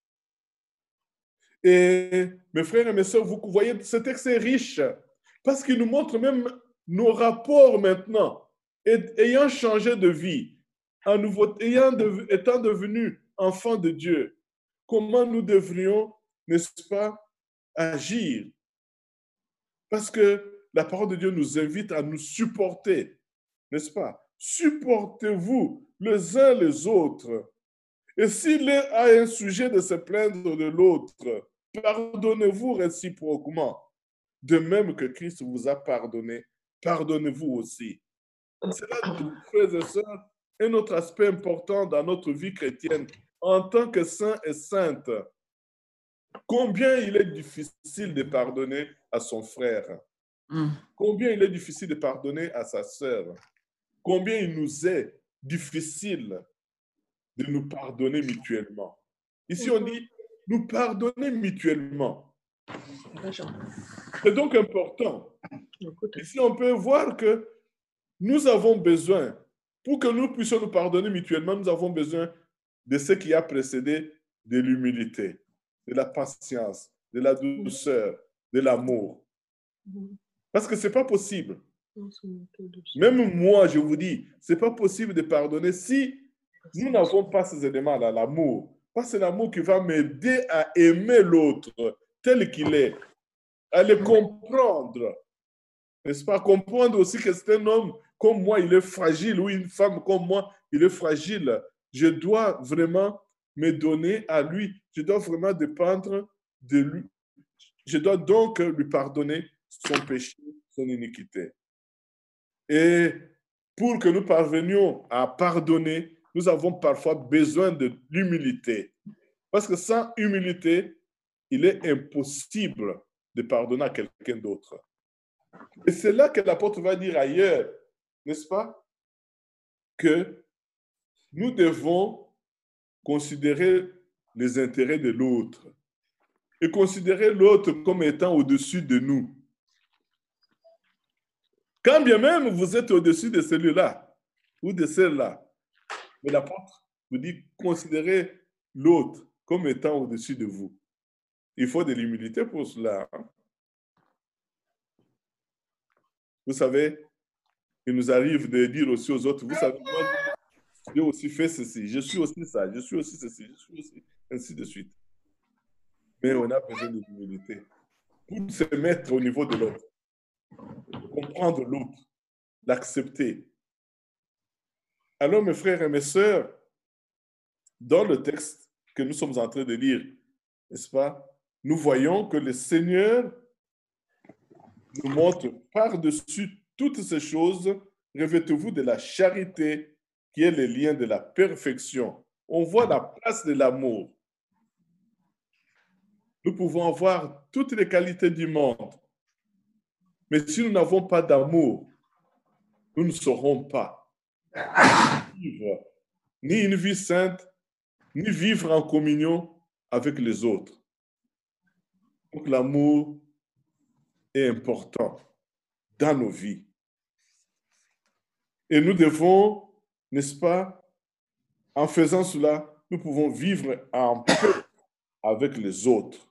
Speaker 1: Et mes frères et mes sœurs, vous voyez, ce texte est riche parce qu'il nous montre même nos rapports maintenant, et, ayant changé de vie, en nouveau, ayant de, étant devenus enfants de Dieu, comment nous devrions, n'est-ce pas, agir. Parce que la parole de Dieu nous invite à nous supporter, n'est-ce pas? Supportez-vous les uns les autres. Et s'il a un sujet de se plaindre de l'autre, pardonnez-vous réciproquement. De même que Christ vous a pardonné, pardonnez-vous aussi. C'est là, frères et sœurs, un autre aspect important dans notre vie chrétienne en tant que saints et saintes. Combien il est difficile de pardonner à son frère. Mm. Combien il est difficile de pardonner à sa sœur. Combien il nous est difficile de nous pardonner mutuellement. Ici, on dit nous pardonner mutuellement. C'est donc important. Ici, on peut voir que nous avons besoin, pour que nous puissions nous pardonner mutuellement, nous avons besoin de ce qui a précédé de l'humilité, de la patience, de la douceur, de l'amour. Parce que ce n'est pas possible. Même moi, je vous dis, ce n'est pas possible de pardonner si nous n'avons pas ces éléments-là, l'amour. Parce que c'est l'amour qui va m'aider à aimer l'autre tel qu'il est, à le comprendre. N'est-ce pas? Comprendre aussi que c'est un homme comme moi, il est fragile, ou une femme comme moi, il est fragile. Je dois vraiment me donner à lui. Je dois vraiment dépendre de lui. Je dois donc lui pardonner son péché, son iniquité. Et pour que nous parvenions à pardonner, nous avons parfois besoin de l'humilité. Parce que sans humilité, il est impossible de pardonner à quelqu'un d'autre. Et c'est là que l'apôtre va dire ailleurs, n'est-ce pas, que nous devons considérer les intérêts de l'autre et considérer l'autre comme étant au-dessus de nous. Quand bien même vous êtes au-dessus de celui-là ou de celle-là, mais l'apôtre vous dit considérez l'autre comme étant au-dessus de vous. Il faut de l'humilité pour cela. Vous savez, il nous arrive de dire aussi aux autres, vous savez, moi, j'ai aussi fait ceci, je suis aussi ça, je suis aussi ceci, je suis aussi, ainsi de suite. Mais on a besoin de l'humilité pour se mettre au niveau de l'autre, comprendre l'autre, l'accepter. Alors, mes frères et mes sœurs, dans le texte que nous sommes en train de lire, n'est-ce pas, nous voyons que le Seigneur nous montre par-dessus toutes ces choses, revêtez-vous de la charité qui est le lien de la perfection. On voit la place de l'amour. Nous pouvons avoir toutes les qualités du monde, mais si nous n'avons pas d'amour, nous ne saurons pas vivre ni une vie sainte, ni vivre en communion avec les autres. Donc l'amour est important. dans nos vies. Et nous devons, n'est-ce pas, en faisant cela, nous pouvons vivre en paix avec les autres.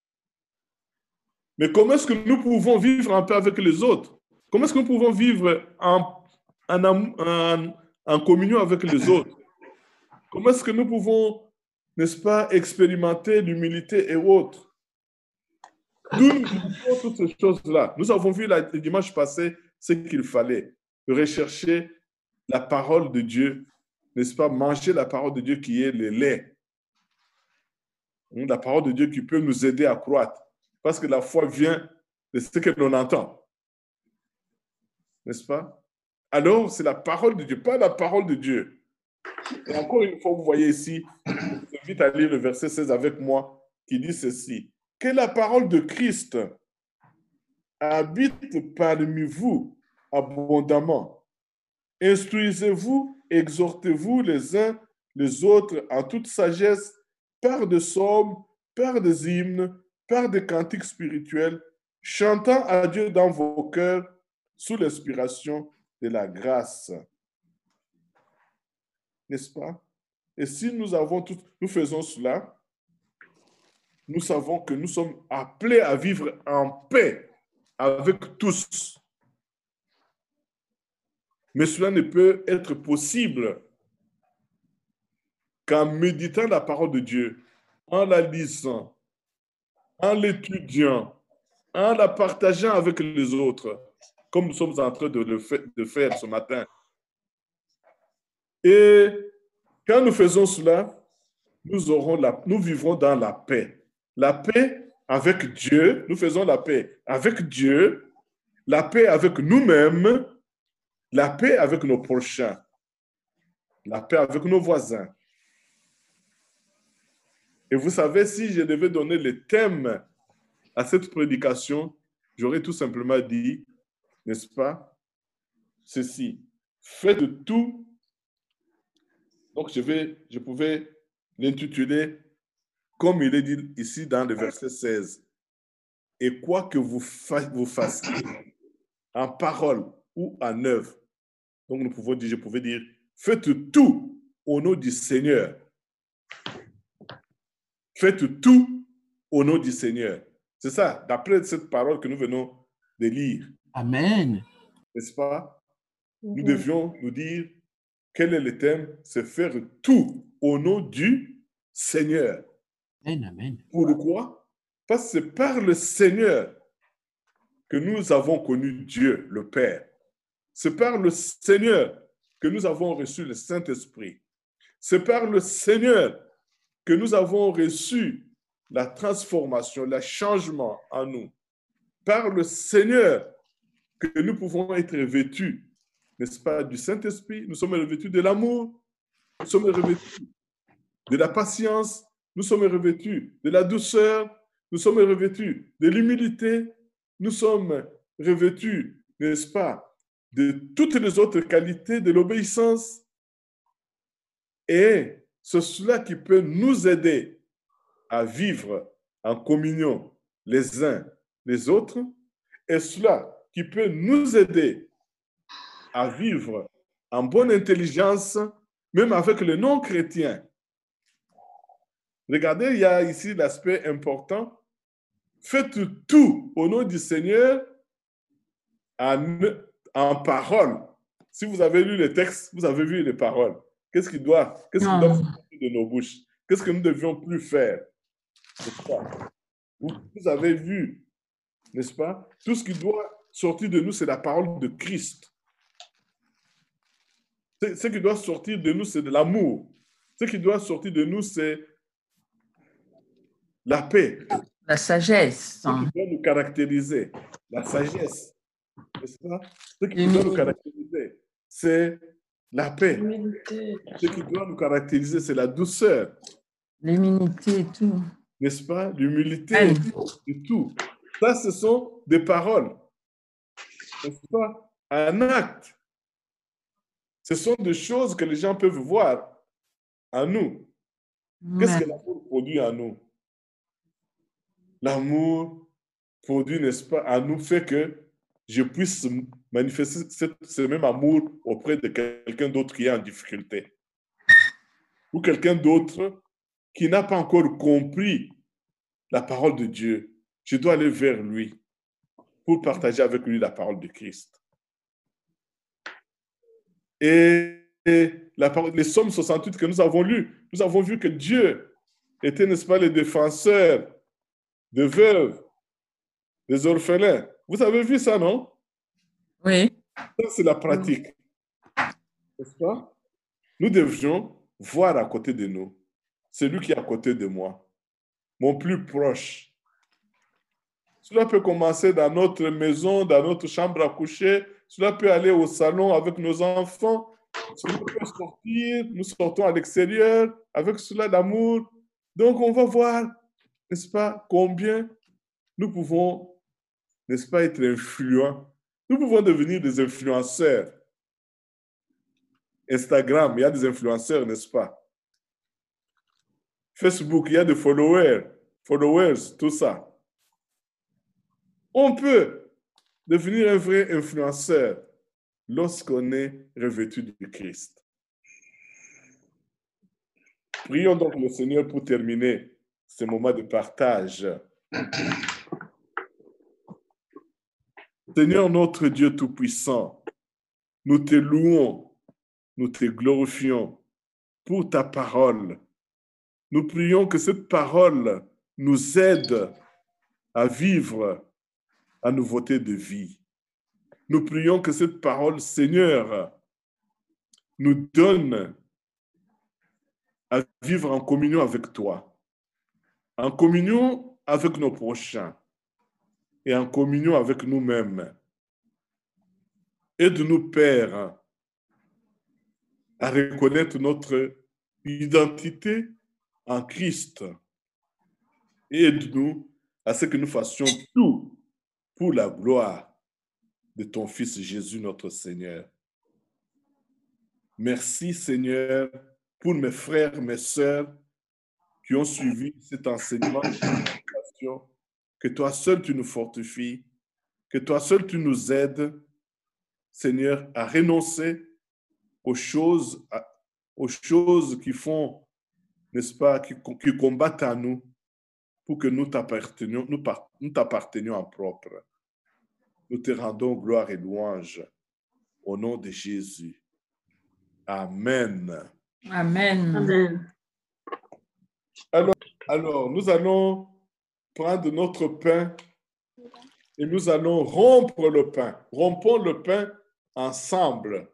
Speaker 1: Mais comment est-ce que nous pouvons vivre en paix avec les autres? Comment est-ce que nous pouvons vivre en, en, en, en communion avec les autres? Comment est-ce que nous pouvons, n'est-ce pas, expérimenter l'humilité et autres? D'où nous vivons toutes ces choses-là. Nous avons vu la, le dimanche passé ce qu'il fallait, rechercher la parole de Dieu, n'est-ce pas, manger la parole de Dieu qui est le lait. La parole de Dieu qui peut nous aider à croître. Parce que la foi vient de ce que l'on entend. N'est-ce pas? Alors, c'est la parole de Dieu, pas la parole de Dieu. Et encore une fois, vous voyez ici, je vous invite à lire le verset seize avec moi, qui dit ceci. Que la parole de Christ habite parmi vous abondamment. Instruisez-vous, exhortez-vous les uns les autres en toute sagesse, par des psaumes, par des hymnes, par des cantiques spirituels, chantant à Dieu dans vos cœurs sous l'inspiration de la grâce. N'est-ce pas? Et si nous avons tout, nous faisons cela, nous savons que nous sommes appelés à vivre en paix avec tous. Mais cela ne peut être possible qu'en méditant la parole de Dieu, en la lisant, en l'étudiant, en la partageant avec les autres, comme nous sommes en train de le faire, de faire ce matin. Et quand nous faisons cela, nous, aurons la, nous vivrons dans la paix. La paix avec Dieu, nous faisons la paix avec Dieu, la paix avec nous-mêmes, la paix avec nos prochains, la paix avec nos voisins. Et vous savez, si je devais donner le thème à cette prédication, j'aurais tout simplement dit, n'est-ce pas, ceci. Faites tout. Donc, je, vais, je pouvais l'intituler comme il est dit ici dans le verset seize. Et quoi que vous, fa vous fassiez en parole ou en œuvre. Donc, nous pouvons dire, je pouvais dire, faites tout au nom du Seigneur. Faites tout au nom du Seigneur. C'est ça, d'après cette parole que nous venons de lire.
Speaker 3: Amen.
Speaker 1: N'est-ce pas? Nous devions nous dire quel est le thème? C'est faire tout au nom du Seigneur.
Speaker 3: Amen, amen.
Speaker 1: Pourquoi? Parce que c'est par le Seigneur que nous avons connu Dieu, le Père. C'est par le Seigneur que nous avons reçu le Saint-Esprit. C'est par le Seigneur que nous avons reçu la transformation, le changement en nous. Par le Seigneur que nous pouvons être revêtus, n'est-ce pas, du Saint-Esprit. Nous sommes revêtus de l'amour, nous sommes revêtus de la patience, nous sommes revêtus de la douceur, nous sommes revêtus de l'humilité, nous sommes revêtus, n'est-ce pas, de toutes les autres qualités de l'obéissance. Et c'est cela qui peut nous aider à vivre en communion les uns les autres, et cela qui peut nous aider à vivre en bonne intelligence, même avec les non-chrétiens. Regardez, il y a ici l'aspect important. Faites tout au nom du Seigneur en, en parole. Si vous avez lu le texte, vous avez vu les paroles. Qu'est-ce qui doit, qu'est-ce qui doit sortir de nos bouches? Qu'est-ce que nous ne devions plus faire? Vous, vous avez vu, n'est-ce pas? Tout ce qui doit sortir de nous, c'est la parole de Christ. Ce qui doit sortir de nous, c'est de l'amour. Ce qui doit sortir de nous, c'est la paix.
Speaker 2: La sagesse.
Speaker 1: Ce qui doit nous caractériser, la sagesse. N'est-ce pas? Ce qui doit nous caractériser, c'est la paix. Ce qui doit nous caractériser, c'est la douceur.
Speaker 2: L'humilité et tout.
Speaker 1: N'est-ce pas? L'humilité et tout. Ça, ce sont des paroles. N'est-ce pas? Un acte. Ce sont des choses que les gens peuvent voir en nous. Qu'est-ce que l'amour produit en nous? L'amour produit, n'est-ce pas, en nous fait que je puisse manifester cette- ce même amour auprès de quelqu'un d'autre qui est en difficulté. Ou quelqu'un d'autre qui n'a pas encore compris la parole de Dieu. Je dois aller vers lui pour partager avec lui la parole de Christ. Et, et la parole, les psaumes soixante-huit que nous avons lus, nous avons vu que Dieu était, n'est-ce pas, le défenseur des veuves, des orphelins. Vous avez vu ça, non?
Speaker 2: Oui.
Speaker 1: Ça, c'est la pratique. N'est-ce pas? Nous devions voir à côté de nous, celui qui est à côté de moi, mon plus proche. Cela peut commencer dans notre maison, dans notre chambre à coucher. Cela peut aller au salon avec nos enfants. Cela peut sortir, nous sortons à l'extérieur avec cela d'amour. Donc, on va voir, n'est-ce pas, combien nous pouvons, n'est-ce pas, être influents. Nous pouvons devenir des influenceurs. Instagram, il y a des influenceurs, n'est-ce pas? Facebook, il y a des followers, followers, tout ça. On peut devenir un vrai influenceur lorsqu'on est revêtu du Christ. Prions donc le Seigneur pour terminer ce moment de partage. Seigneur notre Dieu Tout-Puissant, nous te louons, nous te glorifions pour ta parole. Nous prions que cette parole nous aide à vivre à nouveauté de vie. Nous prions que cette parole, Seigneur, nous donne à vivre en communion avec toi, en communion avec nos prochains et en communion avec nous-mêmes. Aide-nous, Père, à reconnaître notre identité en Christ et aide-nous à ce que nous fassions tout pour la gloire de ton Fils Jésus, notre Seigneur. Merci, Seigneur, pour mes frères, mes sœurs qui ont suivi cet enseignement, que toi seul tu nous fortifies, que toi seul tu nous aides, Seigneur, à renoncer aux choses, aux choses qui font, n'est-ce pas, qui, qui combattent à nous, pour que nous t'appartenions, nous, nous t'appartenions en propre. Nous te rendons gloire et louange au nom de Jésus. Amen.
Speaker 2: Amen.
Speaker 5: Amen.
Speaker 1: Alors, alors, nous allons prendre notre pain et nous allons rompre le pain. Rompons le pain ensemble.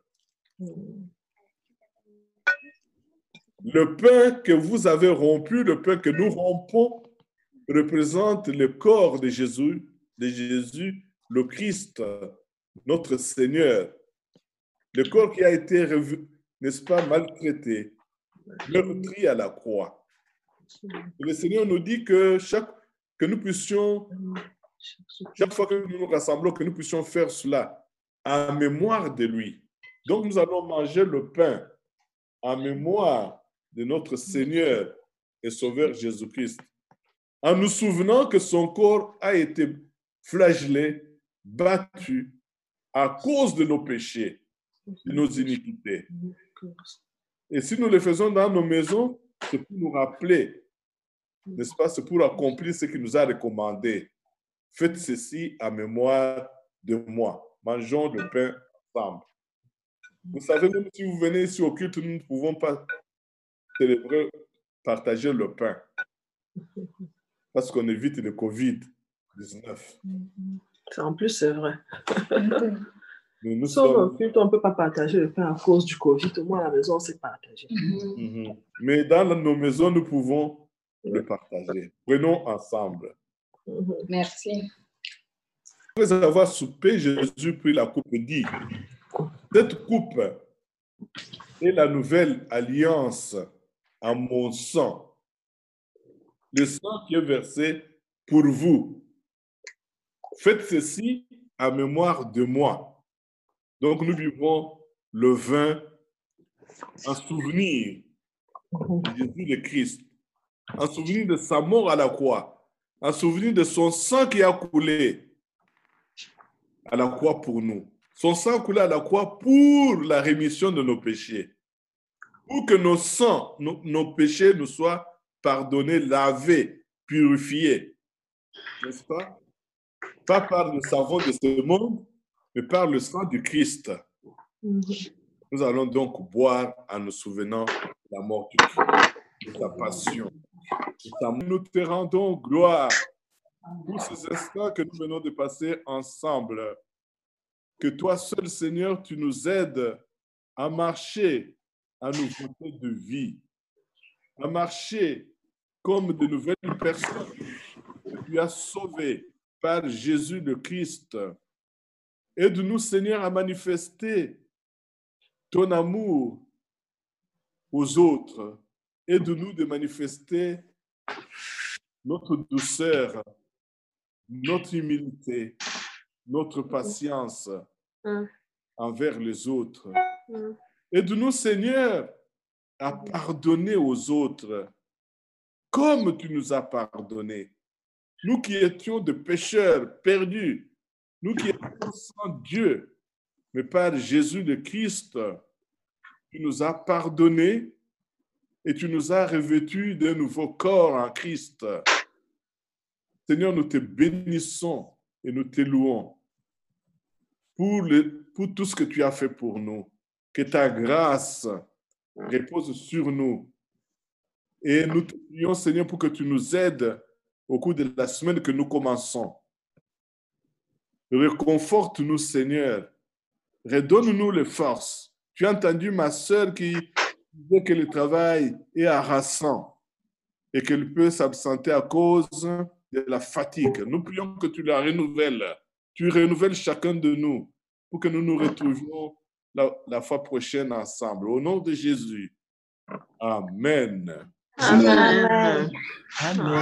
Speaker 1: Le pain que vous avez rompu, le pain que nous rompons, représente le corps de Jésus, de Jésus, le Christ, notre Seigneur. Le corps qui a été, n'est-ce pas, maltraité, meurtri à la croix. Et le Seigneur nous dit que, chaque, que nous puissions, chaque fois que nous nous rassemblons, que nous puissions faire cela en mémoire de lui. Donc nous allons manger le pain en mémoire de notre Seigneur et Sauveur Jésus-Christ, en nous souvenant que son corps a été flagellé, battu à cause de nos péchés, de nos iniquités. Et si nous le faisons dans nos maisons, c'est pour nous rappeler, n'est-ce pas, c'est pour accomplir ce qu'il nous a recommandé. Faites ceci en mémoire de moi. Mangeons le pain ensemble. Vous savez, même si vous venez ici au culte, nous ne pouvons pas célébrer, partager le pain, parce qu'on évite le covid dix-neuf.
Speaker 5: En plus, c'est vrai.
Speaker 1: Nous, nous
Speaker 5: Sauf
Speaker 1: sommes...
Speaker 5: au culte, on ne peut pas partager le pain à cause du Covid. Au moins, à la maison, on sait partager.
Speaker 1: Mm-hmm. Mais dans nos maisons, nous pouvons le partager. Prenons ensemble.
Speaker 5: Mm-hmm.
Speaker 2: Merci.
Speaker 1: Après avoir soupé, Jésus prit la coupe et dit, cette coupe est la nouvelle alliance en mon sang, le sang qui est versé pour vous. Faites ceci en mémoire de moi. Donc, nous buvons le vin en souvenir de Jésus le Christ, en souvenir de sa mort à la croix, en souvenir de son sang qui a coulé à la croix pour nous. Son sang coulé à la croix pour la rémission de nos péchés. Pour que nos sangs, nos, nos péchés nous soient pardonnés, lavés, purifiés. N'est-ce pas? Pas par le savon de ce monde, mais par le sang du Christ. Nous allons donc boire en nous souvenant de la mort du Christ, de sa passion. De sa... Nous te rendons gloire pour ces instants que nous venons de passer ensemble. Que toi seul, Seigneur, tu nous aides à marcher à nouveauté de vie, à marcher comme de nouvelles personnes que tu as sauvées par Jésus le Christ. Aide-nous, Seigneur, à manifester ton amour aux autres. Aide-nous de manifester notre douceur, notre humilité, notre patience envers les autres. Aide-nous, Seigneur, à pardonner aux autres comme tu nous as pardonné. Nous qui étions de pécheurs perdus, nous qui étions sans Dieu, mais par Jésus le Christ, tu nous as pardonnés et tu nous as revêtus d'un nouveau corps en Christ. Seigneur, nous te bénissons et nous te louons pour, le, pour tout ce que tu as fait pour nous. Que ta grâce repose sur nous. Et nous te prions, Seigneur, pour que tu nous aides au cours de la semaine que nous commençons. Réconforte-nous, Seigneur. Redonne-nous les forces. Tu as entendu ma sœur qui disait que le travail est harassant et qu'elle peut s'absenter à cause de la fatigue. Nous prions que tu la renouvelles. Tu renouvelles chacun de nous pour que nous nous retrouvions la, la fois prochaine ensemble. Au nom de Jésus. Amen.
Speaker 2: Amen.
Speaker 3: Amen.